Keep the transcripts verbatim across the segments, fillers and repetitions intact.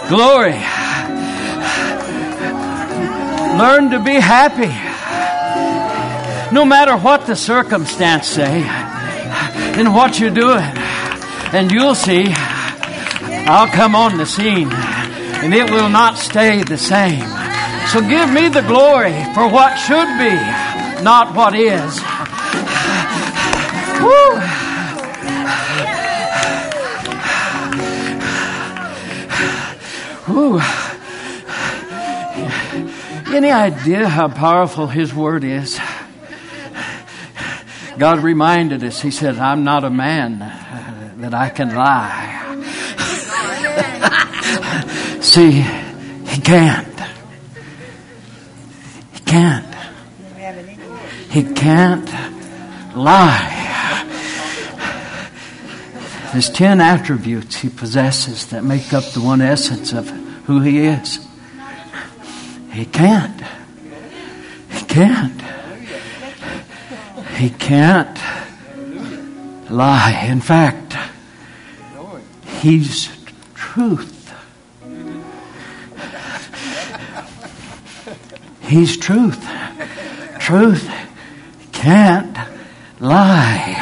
Glory. Learn to be happy. No matter what the circumstance say and what you're doing. And you'll see I'll come on the scene and it will not stay the same. So give me the glory for what should be, not what is. Woo! Woo! Any idea how powerful His Word is? God reminded us, He said, I'm not a man that I can lie. See, He can't. He can't. He can't lie. There's ten attributes He possesses that make up the one essence of who He is. He can't. He can't. He can't lie. In fact, He's truth. He's truth. Truth can't lie.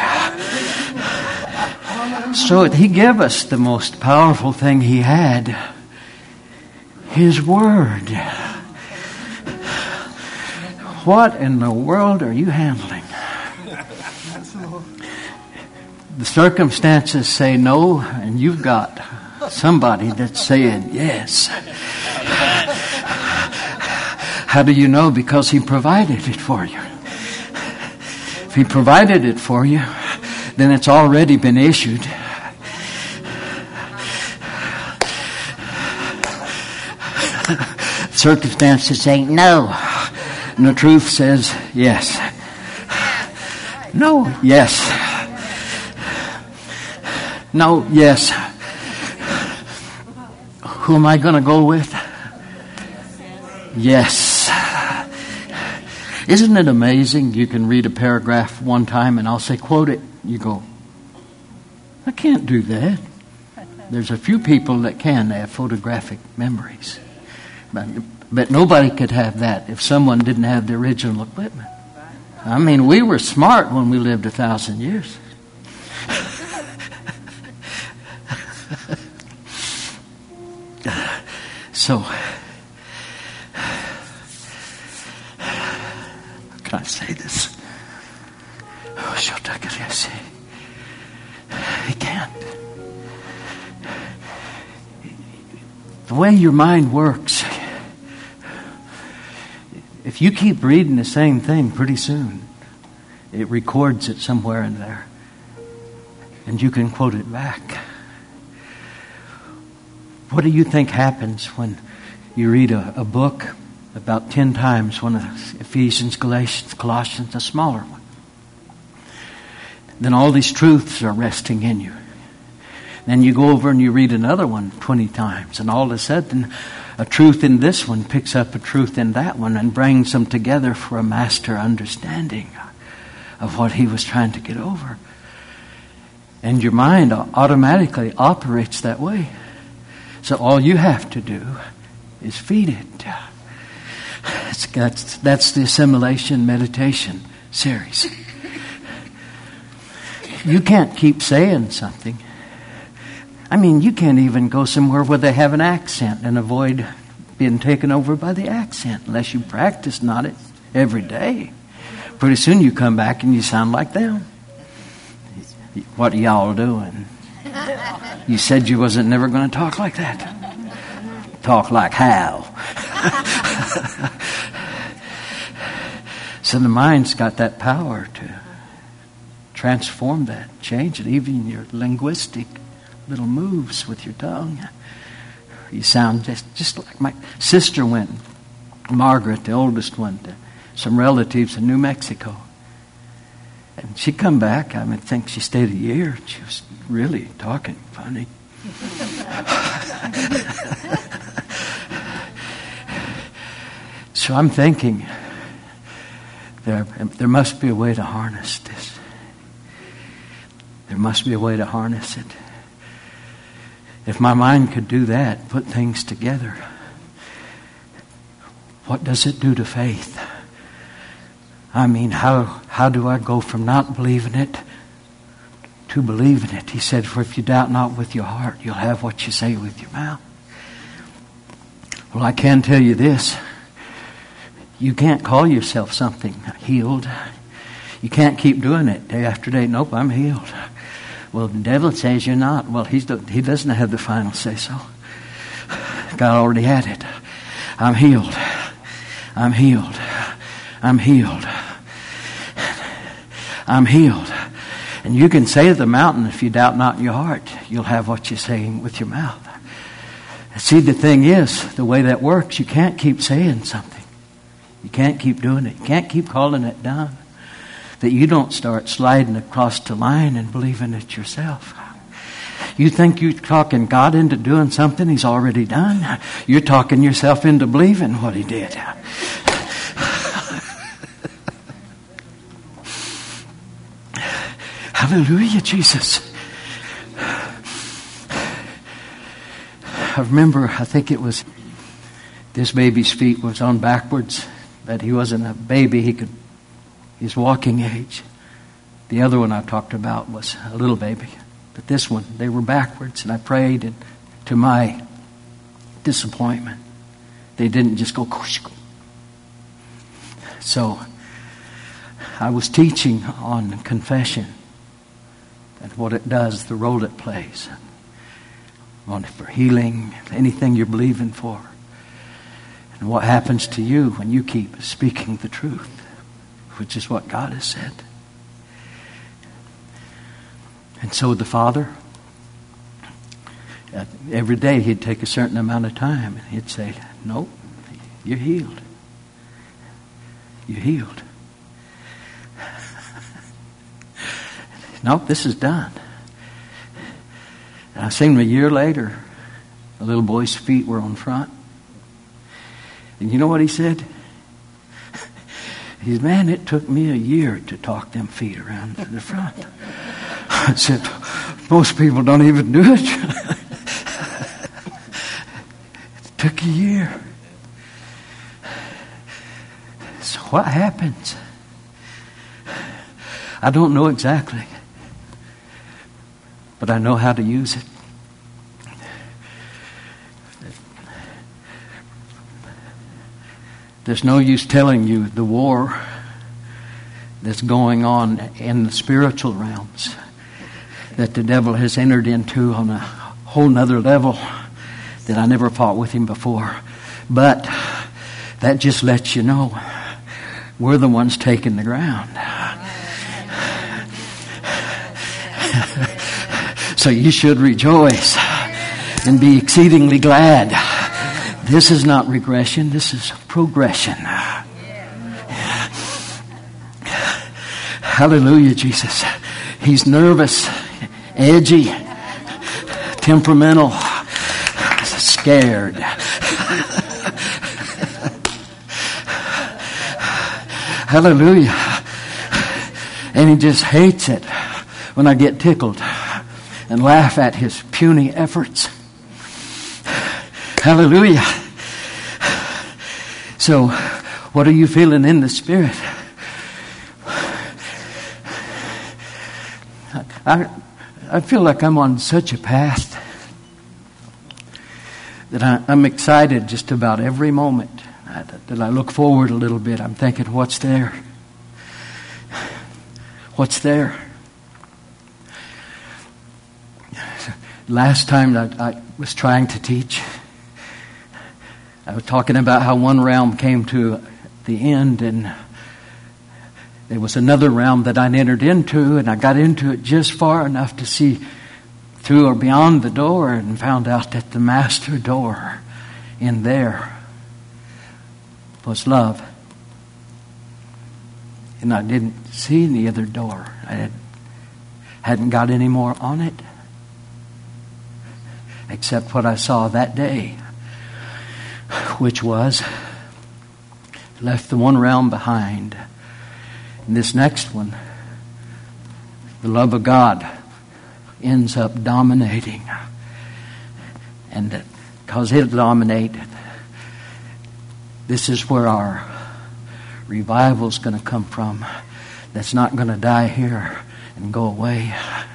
So He gave us the most powerful thing He had, His Word. What in the world are you handling? The circumstances say no, and you've got somebody that's saying yes. How do you know? Because He provided it for you. If He provided it for you, then it's already been issued. Circumstances say no. And the truth says yes. No, yes. No, yes. Who am I going to go with? Yes. Isn't it amazing? You can read a paragraph one time and I'll say, quote it. You go, I can't do that. There's a few people that can. They have photographic memories. But, but nobody could have that if someone didn't have the original equipment. I mean, we were smart when we lived a thousand years. So, how can I say this? He can't. The way your mind works, if you keep reading the same thing, pretty soon it records it somewhere in there, and you can quote it back. What do you think happens when you read a, a book about ten times, one of Ephesians, Galatians, Colossians, a smaller one? Then all these truths are resting in you. Then you go over and you read another one twenty times, and all of a sudden a truth in this one picks up a truth in that one and brings them together for a master understanding of what he was trying to get over. And your mind automatically operates that way. So all you have to do is feed it. It's, that's, that's the assimilation meditation series. You can't keep saying something. I mean, you can't even go somewhere where they have an accent and avoid being taken over by the accent unless you practice not it every day. Pretty soon you come back and you sound like them. What are y'all doing? You said you wasn't never going to talk like that. Talk like how? So the mind's got that power to transform that, change it, even your linguistic little moves with your tongue. You sound just, just like my sister went, Margaret, the oldest one, to some relatives in New Mexico. And she come back, I would think she stayed a year. She was really talking funny. So I'm thinking, there, there must be a way to harness this. There must be a way to harness it. If my mind could do that, put things together, what does it do to faith? I mean, how how do I go from not believing it to believing it? He said, for if you doubt not with your heart, you'll have what you say with your mouth. Well, I can tell you this. You can't call yourself something healed. You can't keep doing it day after day. Nope, I'm healed. Well, the devil says you're not. Well, he's the, he doesn't have the final say-so. God already had it. I'm healed. I'm healed. I'm healed. I'm healed. And you can say to the mountain, if you doubt not in your heart, you'll have what you're saying with your mouth. See, the thing is, the way that works, you can't keep saying something. You can't keep doing it. You can't keep calling it done. That you don't start sliding across the line and believing it yourself. You think you're talking God into doing something He's already done. You're talking yourself into believing what He did. Hallelujah, Jesus. I remember, I think it was, this baby's feet was on backwards, but he wasn't a baby. He could, his walking age. The other one I talked about was a little baby. But this one, they were backwards, and I prayed, and to my disappointment, they didn't just go. So I was teaching on confession and what it does, the role it plays, on for healing, anything you're believing for, and what happens to you when you keep speaking the truth, which is what God has said. And so the Father, uh, every day He'd take a certain amount of time and He'd say, nope, you're healed. You're healed. Nope, this is done. And I seen him a year later. The little boy's feet were on front. And you know what he said? He said, man, it took me a year to talk them feet around to the front. I said, most people don't even do it. It took a year. So what happens? I don't know exactly. But I know how to use it. There's no use telling you the war that's going on in the spiritual realms that the devil has entered into on a whole nother level that I never fought with him before. But that just lets you know we're the ones taking the ground. So you should rejoice and be exceedingly glad. This is not regression. This is progression. Hallelujah, Jesus. He's nervous, edgy, temperamental, scared. Hallelujah. And he just hates it when I get tickled and laugh at his puny efforts. Hallelujah. So, what are you feeling in the Spirit? I, I feel like I'm on such a path that I, I'm excited just about every moment that I look forward a little bit. I'm thinking, what's there? What's there? Last time that I was trying to teach, I was talking about how one realm came to the end and there was another realm that I entered into, and I got into it just far enough to see through or beyond the door and found out that the master door in there was love. And I didn't see any other door. I had, hadn't got any more on it except what I saw that day, which was left the one realm behind. And this next one, the love of God, ends up dominating. And because it'll dominate, this is where our revival's going to come from. That's not going to die here and go away.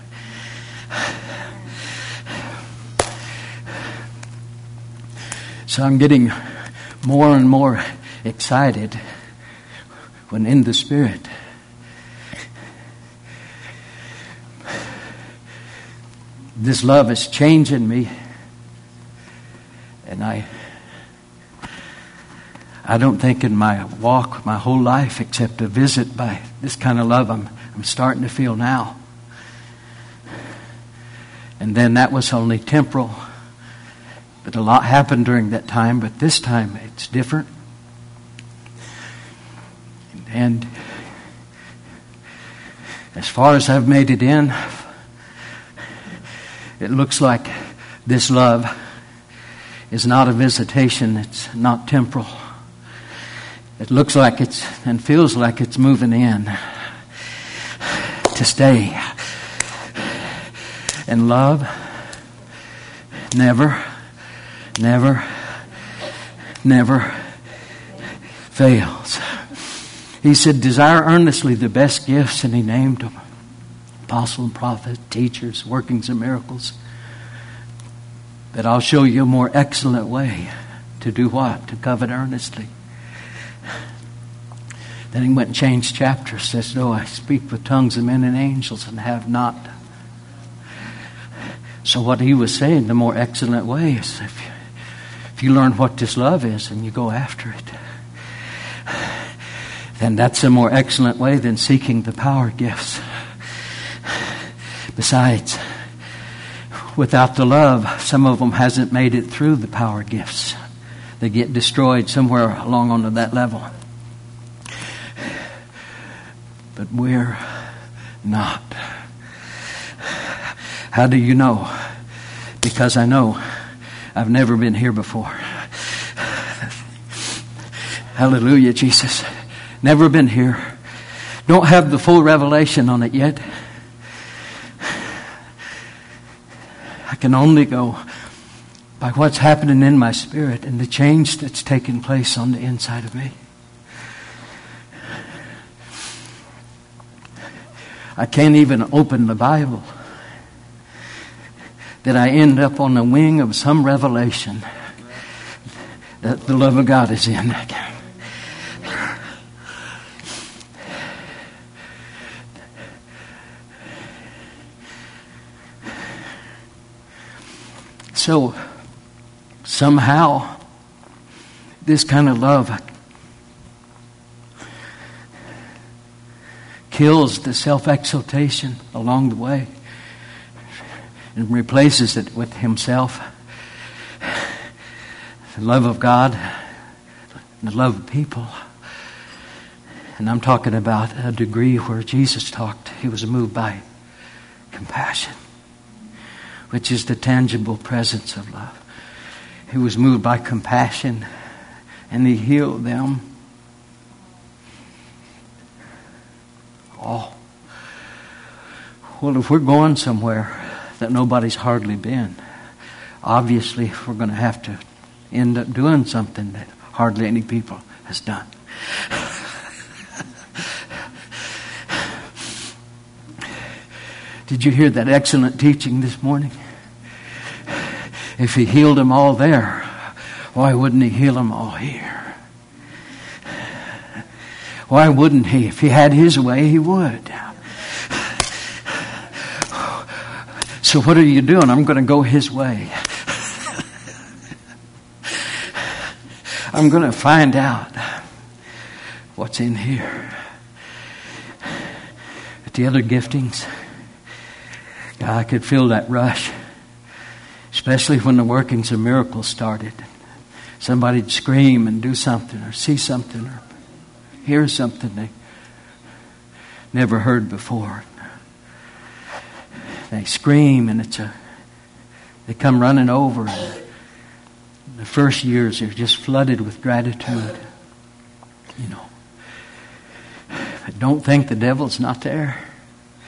So I'm getting more and more excited when in the Spirit. This love is changing me. And I I don't think in my walk, my whole life, except a visit by this kind of love I'm, I'm starting to feel now. And then that was only temporal. But a lot happened during that time, but this time it's different. And as far as I've made it in, it looks like this love is not a visitation. It's not temporal. It looks like it's and feels like it's moving in to stay. And love never, never, never fails. He said, desire earnestly the best gifts, and he named them. Apostle and prophet, teachers, workings of miracles. But I'll show you a more excellent way to do what? To covet earnestly. Then he went and changed chapters. Says, no, I speak with tongues of men and angels and have not. So what he was saying, the more excellent way is if you, if you learn what this love is and you go after it, then that's a more excellent way than seeking the power gifts. Besides, without the love, some of them hasn't made it through the power gifts. They get destroyed somewhere along onto that level. But we're not. How do you know? Because I know I've never been here before. Hallelujah, Jesus. Never been here. Don't have the full revelation on it yet. I can only go by what's happening in my spirit and the change that's taking place on the inside of me. I can't even open the Bible that I end up on the wing of some revelation that the love of God is in. So somehow this kind of love kills the self-exaltation along the way and replaces it with himself, the love of God, the love of people. And I'm talking about a degree where Jesus talked. He was moved by compassion, which is the tangible presence of love. He was moved by compassion and he healed them. Oh. Well, if we're going somewhere that nobody's hardly been, obviously we're going to have to end up doing something that hardly any people has done. Did you hear that excellent teaching this morning? If he healed them all there, why wouldn't he heal them all here? Why wouldn't he? If he had his way, he would. So what are you doing? I'm going to go his way. I'm going to find out what's in here. But the other giftings, I could feel that rush, especially when the workings of miracles started. Somebody'd scream and do something or see something or hear something they never heard before. They scream and it's a, they come running over. The first years are just flooded with gratitude. You know. But don't think the devil's not there.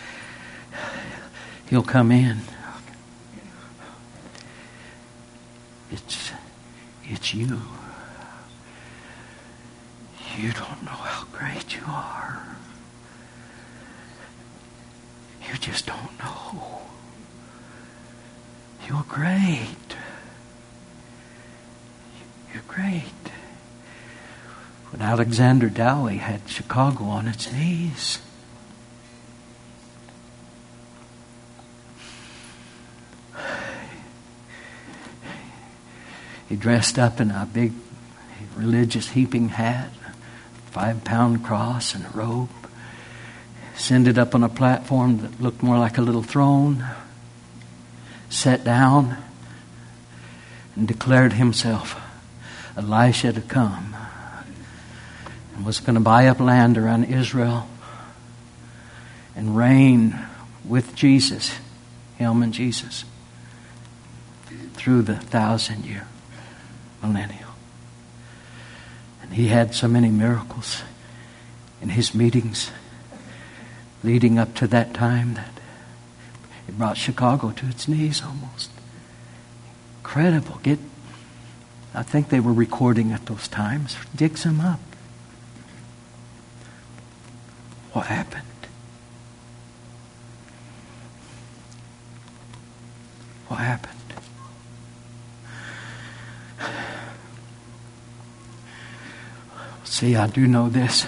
He'll come in. It's, it's you. You don't know how great you are. You just don't know. You're great. You're great. When Alexander Dowie had Chicago on its knees, he dressed up in a big religious heaping hat, five-pound cross and a robe, ascended up on a platform that looked more like a little throne, sat down, and declared himself Elisha to come, and was going to buy up land around Israel and reign with Jesus, him and Jesus, through the thousand-year millennium. And he had so many miracles in his meetings leading up to that time that it brought Chicago to its knees almost. Incredible. Get, I think they were recording at those times. Dig some up. What happened? What happened? See, I do know this.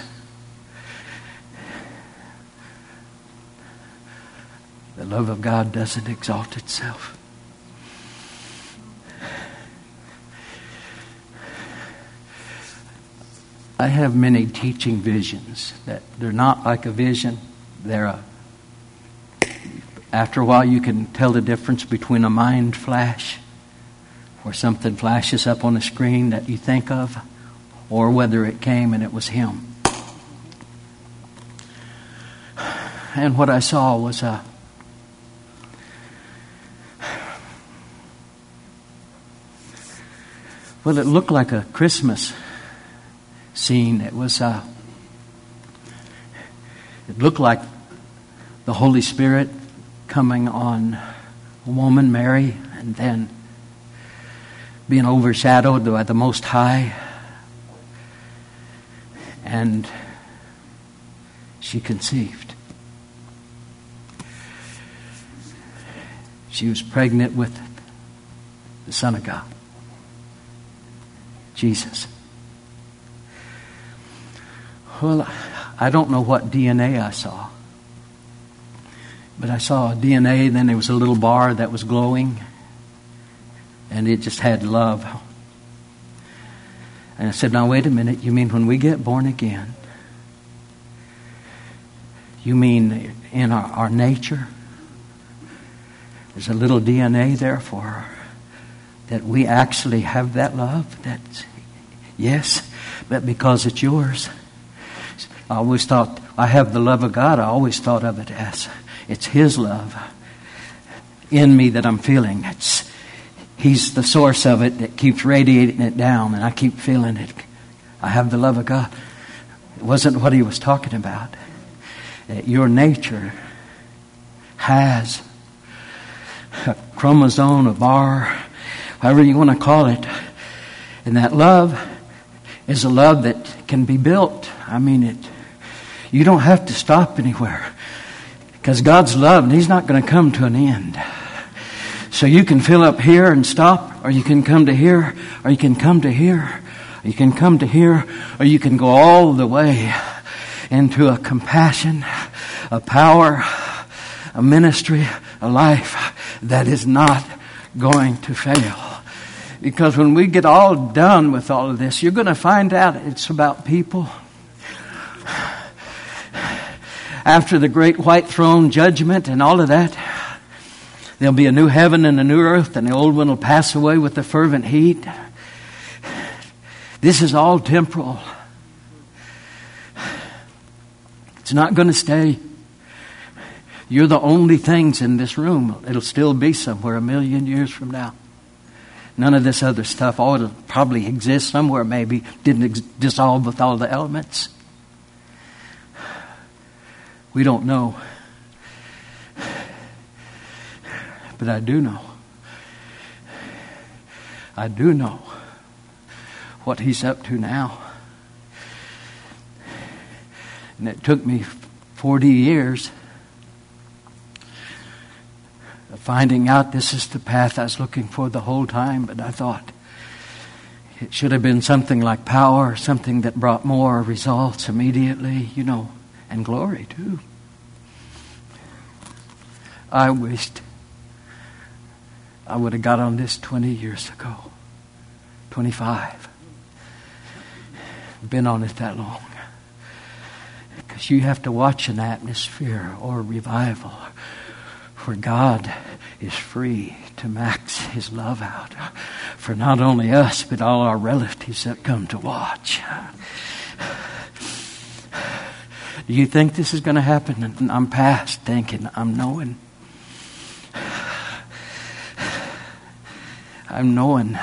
The love of God doesn't exalt itself. I have many teaching visions that they're not like a vision. They're a, after a while you can tell the difference between a mind flash, where something flashes up on the screen that you think of, or whether it came and it was him. And what I saw was a well, it looked like a Christmas scene. It was a it looked like the Holy Spirit coming on a woman, Mary, and then being overshadowed by the Most High. And she conceived. She was pregnant with the Son of God, Jesus. Well, I don't know what D N A I saw. But I saw D N A, then there was a little bar that was glowing. And it just had love. And I said, now wait a minute, you mean when we get born again, you mean in our, our nature, there's a little D N A there for that we actually have that love? That's, yes, but because it's yours. I always thought, I have the love of God, I always thought of it as, it's His love in me that I'm feeling. It's He's the source of it that keeps radiating it down, and I keep feeling it. I have the love of God. It wasn't what he was talking about. That your nature has a chromosome, a bar, however you want to call it. And that love is a love that can be built. I mean, it. You don't have to stop anywhere. Because God's love, and He's not going to come to an end. So you can fill up here and stop, or you can come to here, or you can come to here, or you can come to here, or you can go all the way into a compassion, a power, a ministry, a life that is not going to fail. Because when we get all done with all of this, you're going to find out it's about people. After the great white throne judgment and all of that, there'll be a new heaven and a new earth, and the old one will pass away with the fervent heat. This is all temporal. It's not going to stay. You're the only things in this room. It'll still be somewhere a million years from now. None of this other stuff, oh, it'll probably exist somewhere maybe, didn't ex- dissolve with all the elements. We don't know. But I do know. I do know what He's up to now. And it took me forty years of finding out this is the path I was looking for the whole time, but I thought it should have been something like power, something that brought more results immediately, you know, and glory too. I wished I would have got on this twenty years ago. twenty-five. Been on it that long. Because you have to watch an atmosphere or revival where God is free to max His love out for not only us, but all our relatives that come to watch. Do you think this is going to happen? And I'm past thinking, I'm knowing. I'm knowing.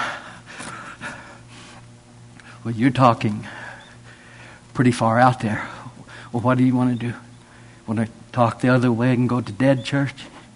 Well, you're talking pretty far out there. Well, what do you want to do? Want to talk the other way and go to dead church?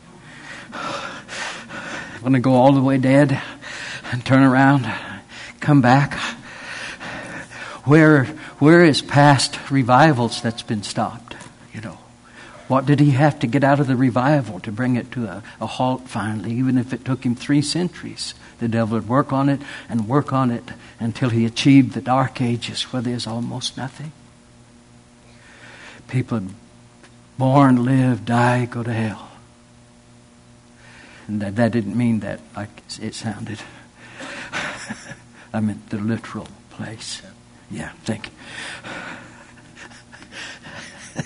Want to go all the way dead and turn around, come back? Where, where is past revivals that's been stopped? You know, what did He have to get out of the revival to bring it to a, a halt finally? Even if it took Him three centuries, the devil would work on it and work on it until He achieved the dark ages where there's almost nothing. People born, live, die, go to hell. And that, that didn't mean that like it sounded. I meant the literal place. Yeah, thank you.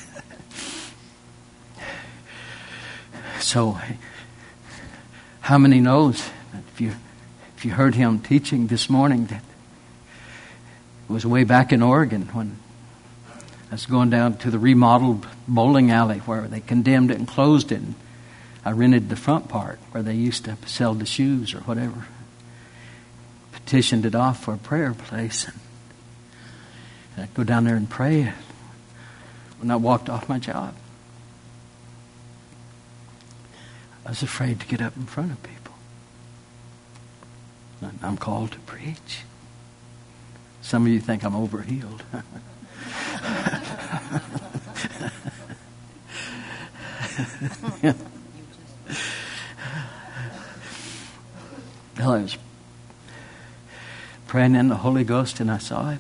So, how many knows that if you if you heard him teaching this morning, that it was way back in Oregon when I was going down to the remodeled bowling alley where they condemned it and closed it. And I rented the front part where they used to sell the shoes or whatever. Petitioned it off for a prayer place. And I'd go down there and pray when I walked off my job. I was afraid to get up in front of people. I'm called to preach. Some of you think I'm overhealed. Well, I was praying in the Holy Ghost and I saw it.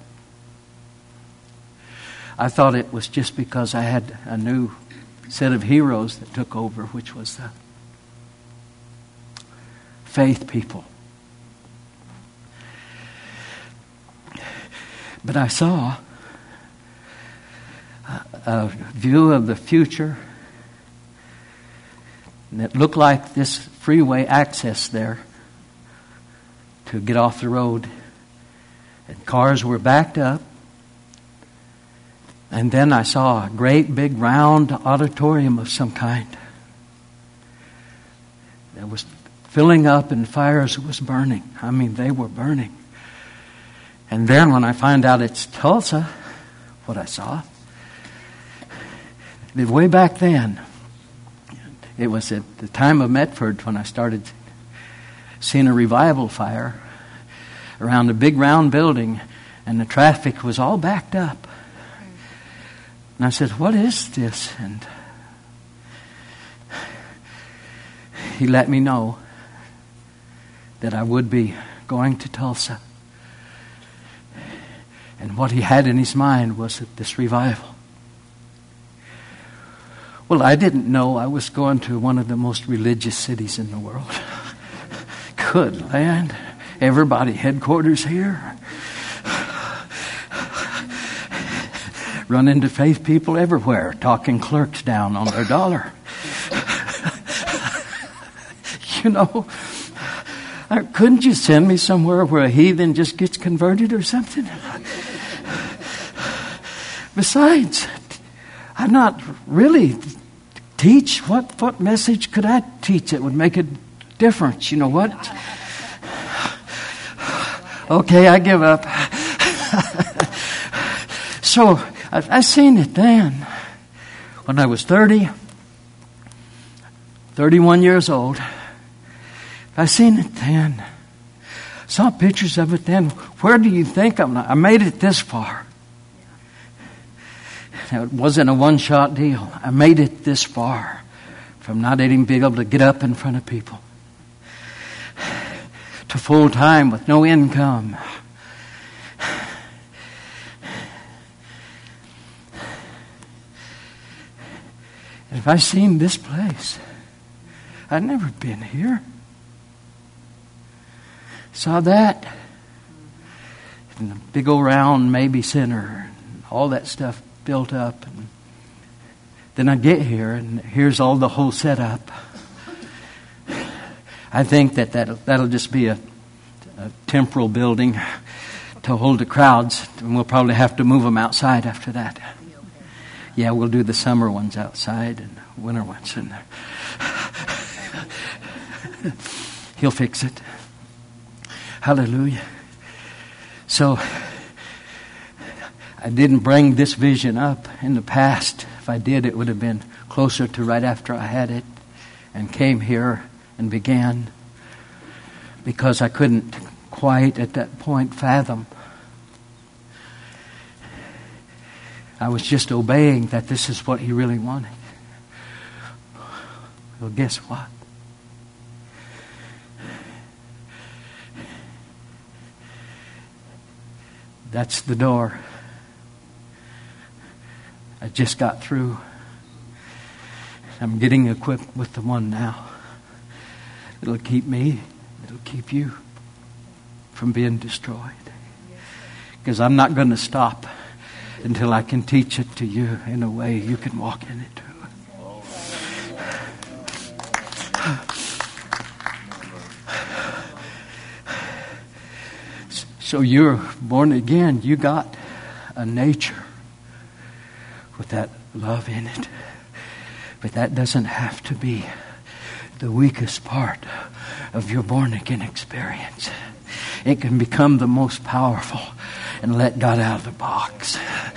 I thought it was just because I had a new set of heroes that took over, which was the faith people. But I saw a, a view of the future, and it looked like this freeway access there to get off the road. And cars were backed up. And then I saw a great big round auditorium of some kind that was filling up and fires was burning. I mean, they were burning. And then when I find out it's Tulsa, what I saw, way back then, it was at the time of Medford when I started seeing a revival fire around a big round building, and the traffic was all backed up. And I said, what is this? And he let me know that I would be going to Tulsa. And what he had in his mind was this revival. Well, I didn't know I was going to one of the most religious cities in the world. Good land. Everybody headquarters here. Run into faith people everywhere, talking clerks down on their dollar. You know, couldn't you send me somewhere where a heathen just gets converted or something? Besides, I'm not really teach. What, what message could I teach that would make a difference? You know what? Okay, I give up. So, I, I seen it then. When I was thirty, thirty-one years old, I seen it then. Saw pictures of it then. Where do you think I'm? I made it this far. Now, it wasn't a one-shot deal. I made it this far from not even being able to get up in front of people to full-time with no income. And if I seen this place, I'd never been here. Saw that. And the big old round maybe center. And all that stuff built up. And then I get here and here's all the whole setup. I think that that'll, that'll just be a, a temporal building to hold the crowds. And we'll probably have to move them outside after that. Yeah, we'll do the summer ones outside and winter ones in there. He'll fix it. Hallelujah. So, I didn't bring this vision up in the past. If I did, it would have been closer to right after I had it and came here and began, because I couldn't quite at that point fathom. I was just obeying that this is what he really wanted. Well, guess what? That's the door. I just got through. I'm getting equipped with the one now. It'll keep me, it'll keep you from being destroyed. Because I'm not going to stop until I can teach it to you in a way you can walk in it too. So you're born again. You got a nature with that love in it. But that doesn't have to be the weakest part of your born again experience. It can become the most powerful and let God out of the box.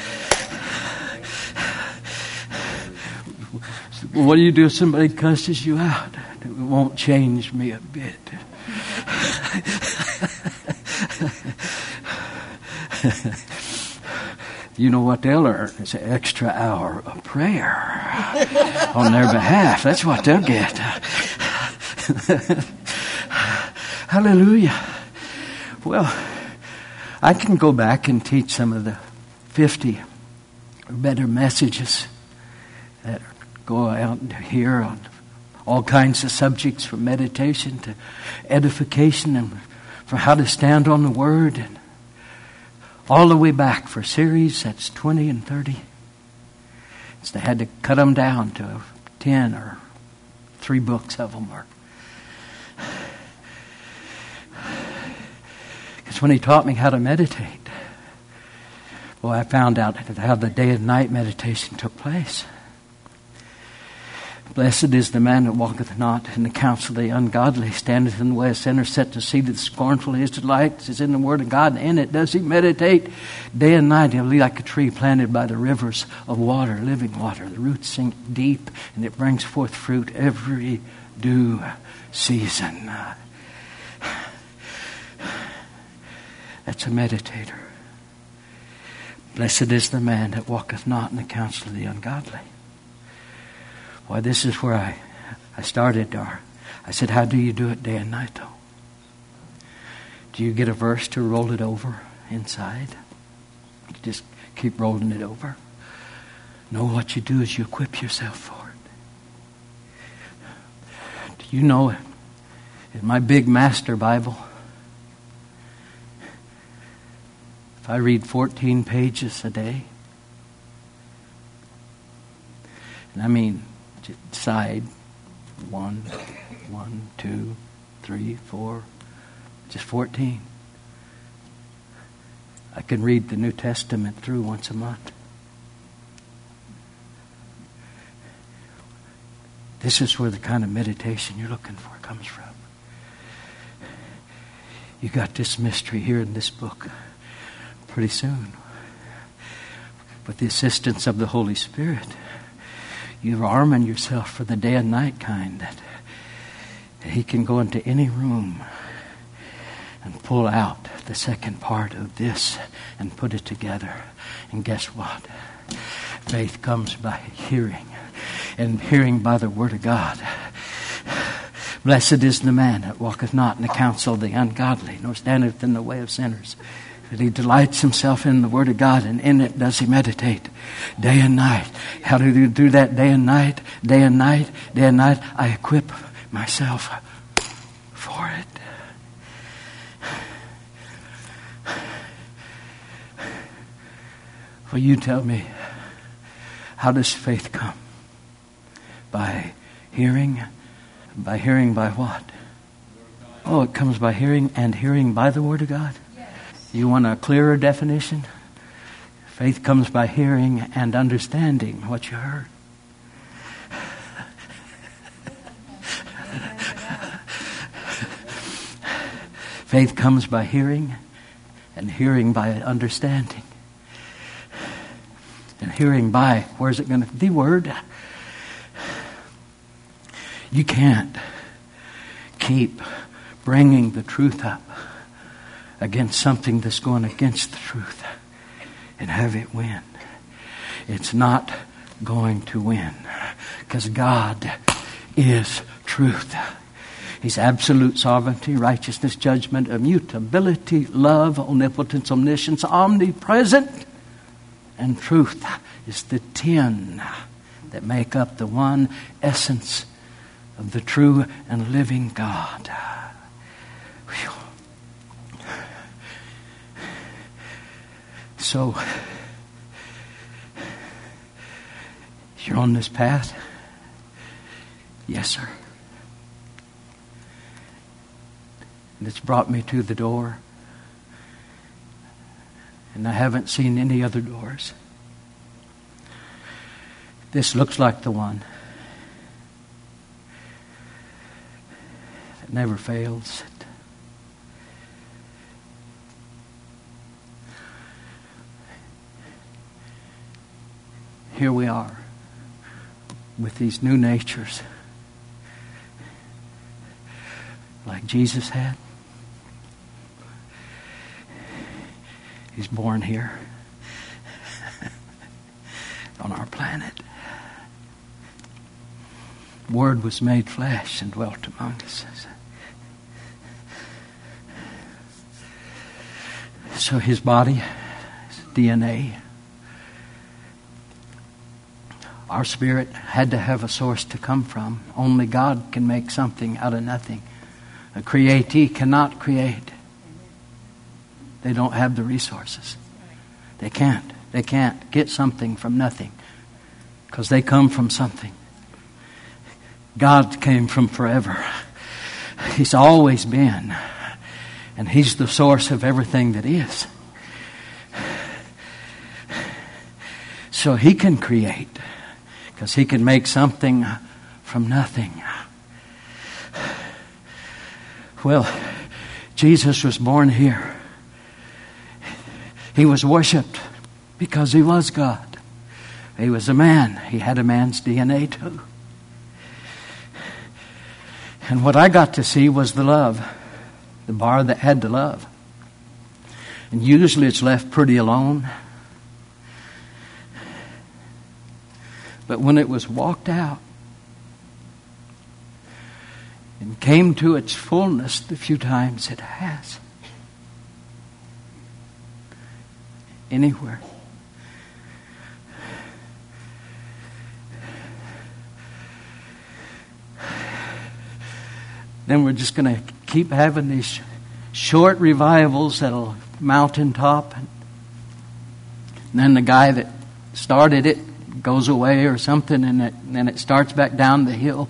What do you do if somebody cusses you out? It won't change me a bit. You know what they'll earn? It's an extra hour of prayer on their behalf. That's what they'll get. Hallelujah. Well, I can go back and teach some of the fifty or better messages that go out here on all kinds of subjects, from meditation to edification and for how to stand on the Word, and all the way back for series that's twenty and thirty. So they had to cut them down to ten or three books of them. Or because when he taught me how to meditate, well, I found out how the day and night meditation took place. Blessed is the man that walketh not in the counsel of the ungodly, standeth in the way of sinners, set to seat of the scornful. His delight is in the word of God, and in it does he meditate day and night. He'll be like a tree planted by the rivers of water, living water. The roots sink deep, and it brings forth fruit every due season. That's a meditator. Blessed is the man that walketh not in the counsel of the ungodly. Why, this is where I, I started. Or I said, how do you do it day and night, though? Do you get a verse to roll it over inside? You just keep rolling it over. No, what you do is you equip yourself for it. Do you know, in my big master Bible, if I read fourteen pages a day, and I mean, side one, one, two, three, four, just fourteen. I can read the New Testament through once a month. This is where the kind of meditation you're looking for comes from. You got this mystery here in this book pretty soon. With the assistance of the Holy Spirit, you're arming yourself for the day and night kind, that He can go into any room and pull out the second part of this and put it together. And guess what? Faith comes by hearing, and hearing by the Word of God. Blessed is the man that walketh not in the counsel of the ungodly, nor standeth in the way of sinners. But he delights himself in the Word of God, and in it does he meditate day and night. How do you do that day and night? Day and night, day and night. I equip myself for it. Well, you tell me, how does faith come? By hearing? By hearing by what? Oh, it comes by hearing, and hearing by the Word of God. You want a clearer definition? Faith comes by hearing and understanding what you heard. Faith comes by hearing, and hearing by understanding. And hearing by, where's it going to, the Word. You can't keep bringing the truth up against something that's going against the truth and have it win. It's not going to win, because God is truth. He's absolute sovereignty, righteousness, judgment, immutability, love, omnipotence, omniscience, omnipresent. And truth is the ten that make up the one essence of the true and living God. Whew. So, you're on this path? Yes, sir. And it's brought me to the door. And I haven't seen any other doors. This looks like the one. It never fails. Here we are with these new natures like Jesus had. He's born here on our planet. Word was made flesh and dwelt among us. So his body, his D N A, our spirit had to have a source to come from. Only God can make something out of nothing. A createe cannot create. They don't have the resources. They can't. They can't get something from nothing, because they come from something. God came from forever. He's always been. And He's the source of everything that is. So He can create, because He can make something from nothing. Well, Jesus was born here. He was worshipped because He was God. He was a man. He had a man's D N A too. And what I got to see was the love. The bar that had the love. And usually it's left pretty alone. But when it was walked out and came to its fullness the few times it has, anywhere, then we're just going to keep having these short revivals that'll mountaintop, and then the guy that started it goes away or something, and it, and then it starts back down the hill.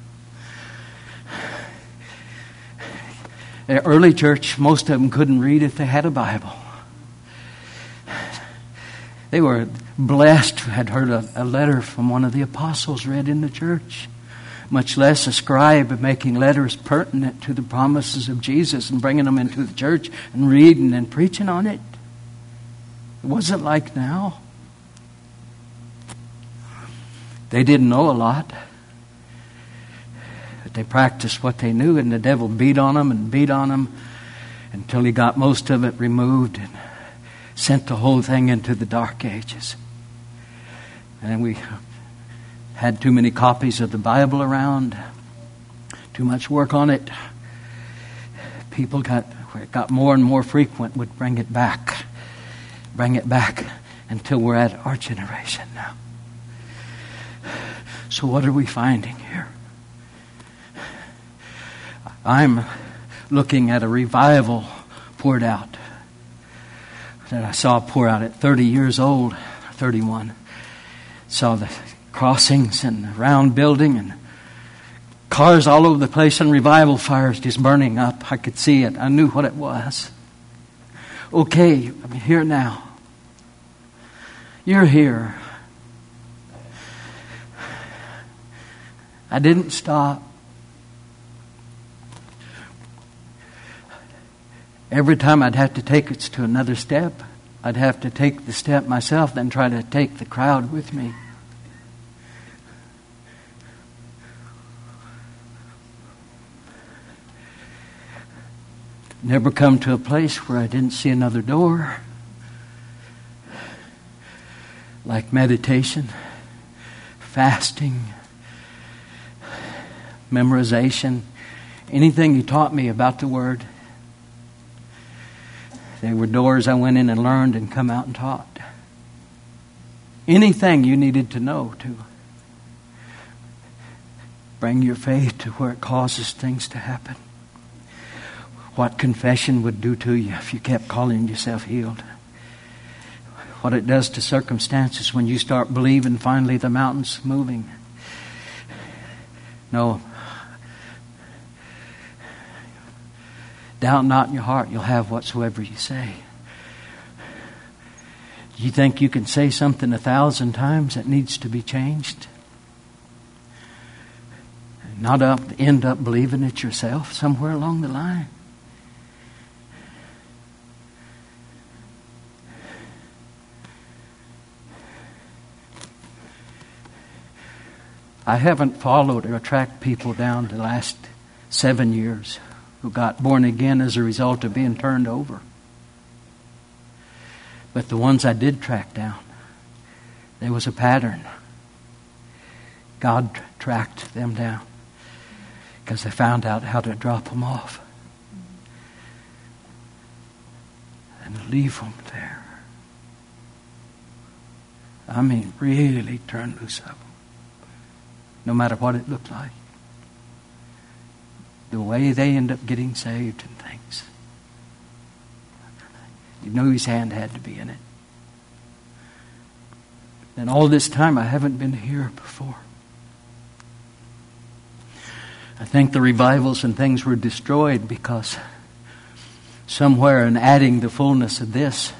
The early church, most of them couldn't read if they had a Bible. They were blessed, had heard a, a letter from one of the apostles read in the church. Much less a scribe making letters pertinent to the promises of Jesus and bringing them into the church and reading and preaching on it. It wasn't like now. They didn't know a lot, but they practiced what they knew, and the devil beat on them and beat on them until he got most of it removed and sent the whole thing into the dark ages. And we had too many copies of the Bible around, too much work on it. People got, where it got more and more frequent, would bring it back, bring it back until we're at our generation now. So what are we finding here? I'm looking at a revival poured out that I saw pour out at thirty years old, thirty-one. Saw the crossings and the round building and cars all over the place and revival fires just burning up. I could see it. I knew what it was. Okay, I'm here now. You're here. I didn't stop. Every time I'd have to take it to another step, I'd have to take the step myself, then try to take the crowd with me. Never come to a place where I didn't see another door. Like meditation, fasting, memorization, anything you taught me about the Word. They were doors I went in and learned and come out and taught. Anything you needed to know to bring your faith to where it causes things to happen. What confession would do to you if you kept calling yourself healed. What it does to circumstances when you start believing finally the mountain's moving. No. Doubt not in your heart, you'll have whatsoever you say. You think you can say something a thousand times that needs to be changed? Not up, end up believing it yourself somewhere along the line. I haven't followed or tracked people down the last seven years who got born again as a result of being turned over. But the ones I did track down, there was a pattern. God tracked them down because they found out how to drop them off and leave them there. I mean, really turn loose of them. No matter what it looked like. The way they end up getting saved and things. You know His hand had to be in it. And all this time I haven't been here before. I think the revivals and things were destroyed because somewhere in adding the fullness of this,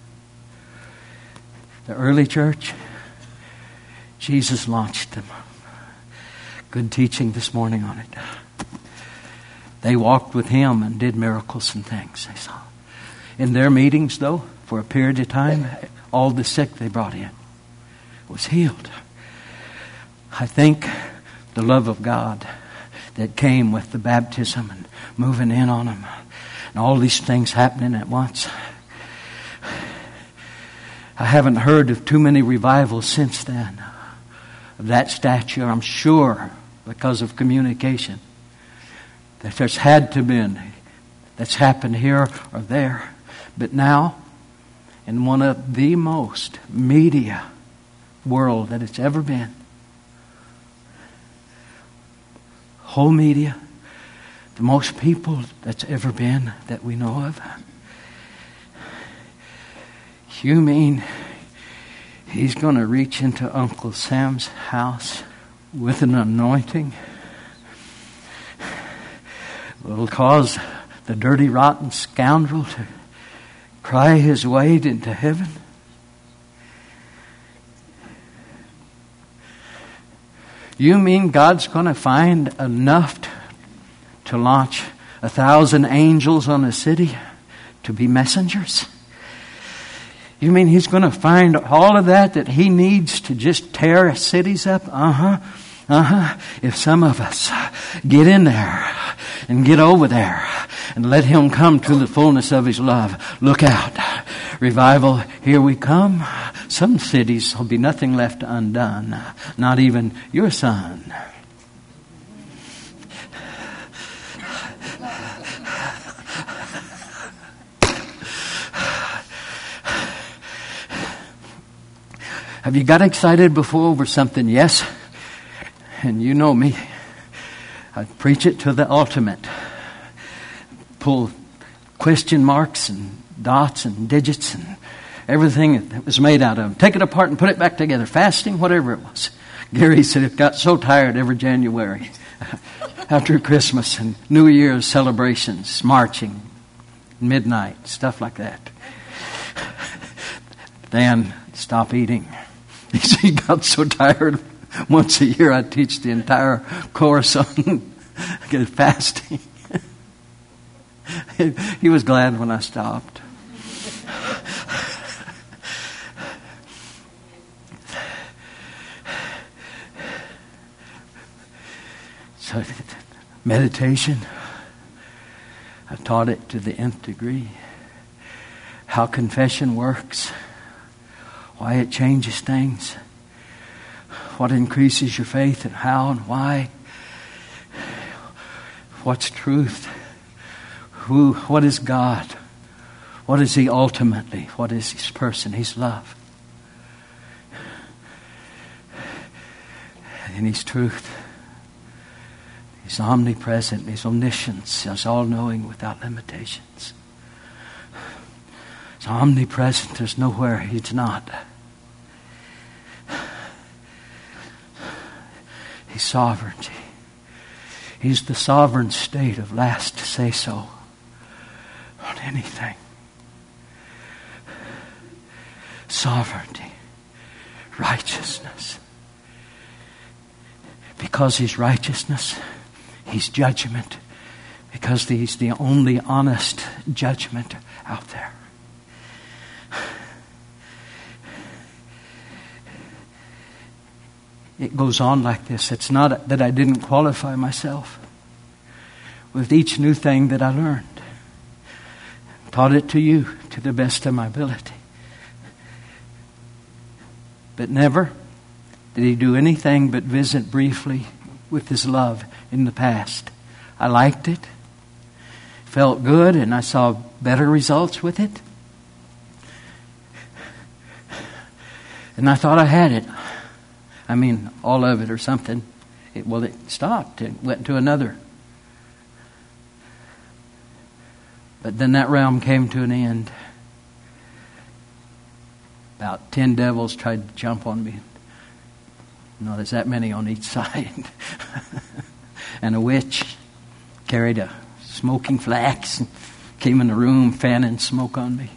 the early church, Jesus launched them. Good teaching this morning on it. They walked with Him and did miracles and things they saw. In their meetings, though, for a period of time, all the sick they brought in was healed. I think the love of God that came with the baptism and moving in on them and all these things happening at once. I haven't heard of too many revivals since then of that stature. I'm sure because of communication that there's had to been that's happened here or there. But now, in one of the most media world that it's ever been, whole media, the most people that's ever been that we know of. You mean He's going to reach into Uncle Sam's house with an anointing? Will cause the dirty, rotten scoundrel to cry his way into heaven? You mean God's going to find enough to launch a thousand angels on a city to be messengers? You mean He's going to find all of that that He needs to just tear cities up? Uh-huh. Uh-huh. If some of us get in there and get over there and let Him come to the fullness of His love. Look out. Revival, here we come. Some cities will be nothing left undone. Not even your son. Have you got excited before over something? Yes. And you know me. I preach it to the ultimate. Pull question marks and dots and digits and everything that was made out of them. Take it apart and put it back together. Fasting, whatever it was. Gary said it got so tired every January after Christmas and New Year's celebrations, marching, midnight, stuff like that. Then stop eating. He got so tired. Once a year I teach the entire course on fasting. He was glad when I stopped. So meditation, I taught it to the nth degree. How confession works. Why it changes things. What increases your faith and how and why. What's truth? Who? What is God? What is He ultimately? What is His person? His love. And His truth. He's omnipresent. He's omniscience. He's all-knowing without limitations. He's omnipresent. There's nowhere He's not. His sovereignty. He's the sovereign state of last say-so on anything. Sovereignty. Righteousness. Because He's righteousness, He's judgment. Because He's the only honest judgment out there. It goes on like this. It's not that I didn't qualify myself with each new thing that I learned. Taught it to you to the best of my ability. But never did He do anything but visit briefly with His love in the past. I liked it. Felt good, and I saw better results with it. And I thought I had it. I mean, all of it or something. It, well, it stopped. It went to another. But then that realm came to an end. About ten devils tried to jump on me. No, there's that many on each side. And a witch carried a smoking flax and came in the room fanning smoke on me.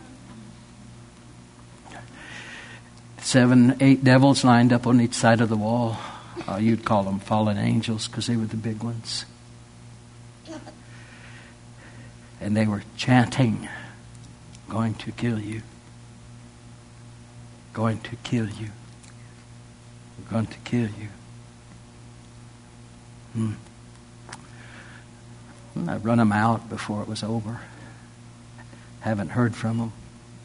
Seven, eight devils lined up on each side of the wall. Uh, you'd call them fallen angels because they were the big ones. And they were chanting, going to kill you. Going to kill you. We're going to kill you. Hmm. I run them out before it was over. Haven't heard from them.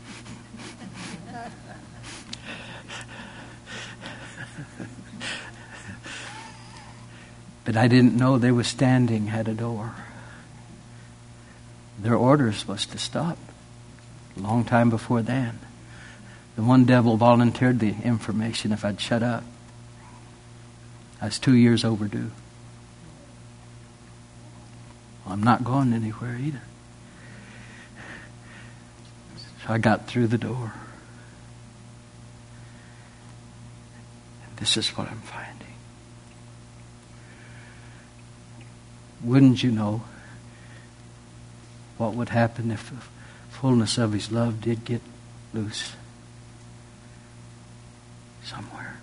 But I didn't know they were standing at a door. Their orders was to stop. A long time before then. The one devil volunteered the information if I'd shut up. I was two years overdue. Well, I'm not going anywhere either. So I got through the door. And this is what I'm finding. Wouldn't you know what would happen if the fullness of His love did get loose somewhere?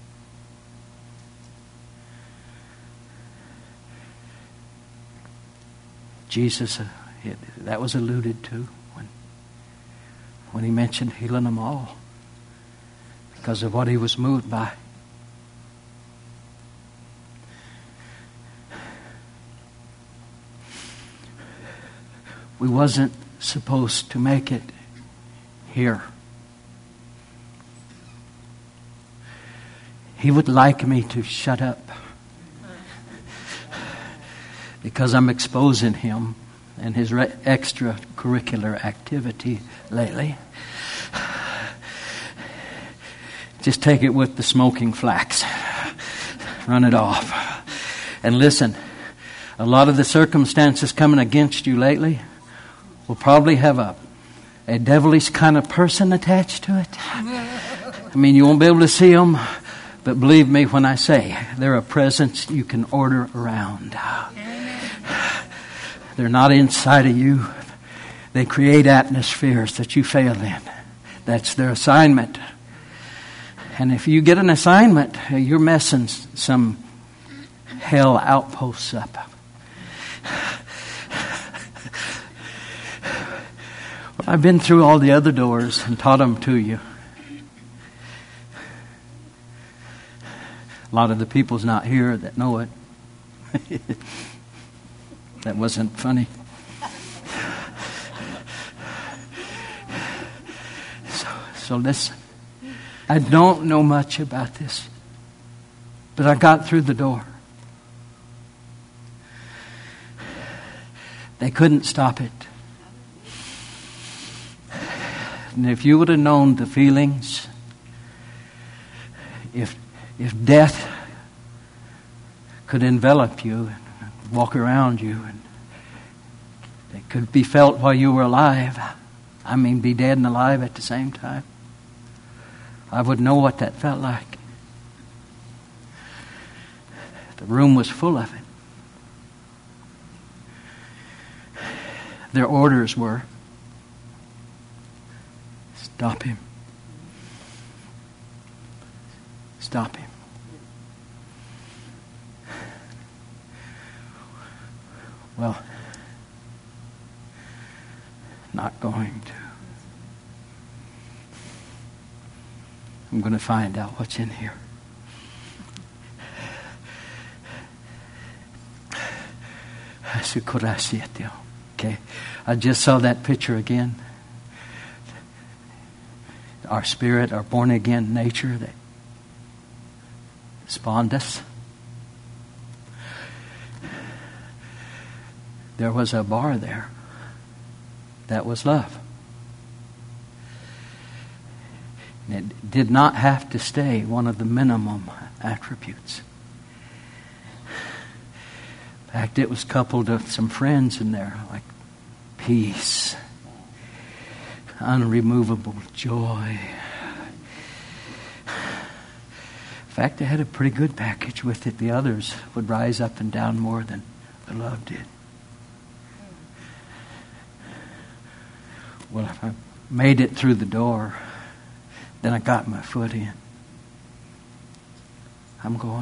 Jesus, uh, it, that was alluded to when, when He mentioned healing them all because of what He was moved by. we wasn't supposed to make it here. He would like me to shut up because I'm exposing him and his re- extracurricular activity lately. Just take it with the smoking flax. Run it off. And listen, a lot of the circumstances coming against you lately will probably have a, a devilish kind of person attached to it. I mean, you won't be able to see them, but believe me when I say they're a presence you can order around. They're not inside of you. They create atmospheres that you fail in. That's their assignment. And if you get an assignment, you're messing some hell outposts up. Well, I've been through all the other doors and taught them to you. A lot of the people's not here that know it. That wasn't funny. So, so listen. I don't know much about this, but I got through the door. They couldn't stop it. And if you would have known the feelings, if if death could envelop you and walk around you, and it could be felt while you were alive, I mean be dead and alive at the same time, I would know what that felt like. The room was full of it. Their orders were, stop him. Stop him. Well, not going to. I'm going to find out what's in here. Okay, I just saw that picture again. Our spirit, our born again nature that spawned us. There was a bar there. That was love. And it did not have to stay one of the minimum attributes. In fact, it was coupled with some friends in there, like peace, unremovable joy. In fact, it had a pretty good package with it. The others would rise up and down more than the love did. Well, if I made it through the door, then I got my foot in. I'm going.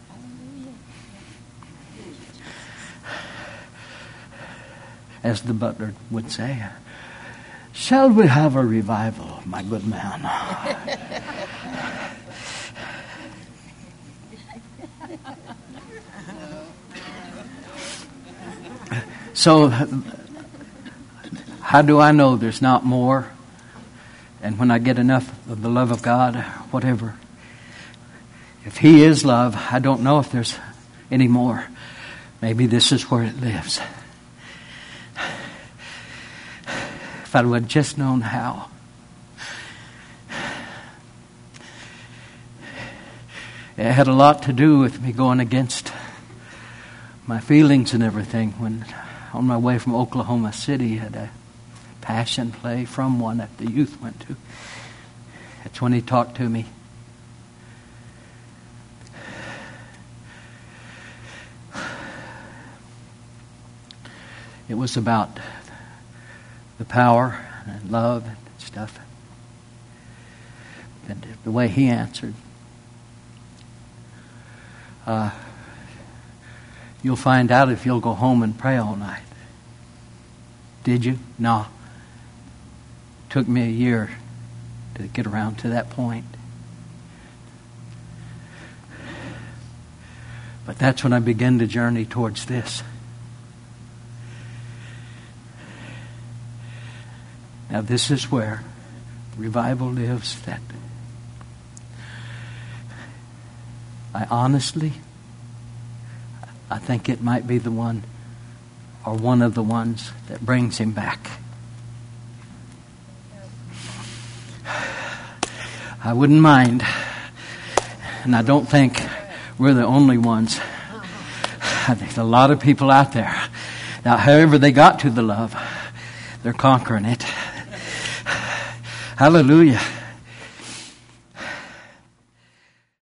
As the butler would say, shall we have a revival, my good man? So, how do I know there's not more? And when I get enough of the love of God, whatever. If He is love, I don't know if there's any more. Maybe this is where it lives. If I would have just known how. It had a lot to do with me going against my feelings and everything when on my way from Oklahoma City had a passion play from one that the youth went to. That's when he talked to me. It was about the power and love and stuff. And the way he answered. Uh, you'll find out if you'll go home and pray all night. Did you? No. Took me a year to get around to that point. But that's when I began to journey towards this. Now this is where revival lives. That I honestly, I think it might be the one, or one of the ones that brings him back. I wouldn't mind, and I don't think we're the only ones. I think there's a lot of people out there. Now, however they got to the love, they're conquering it. Hallelujah.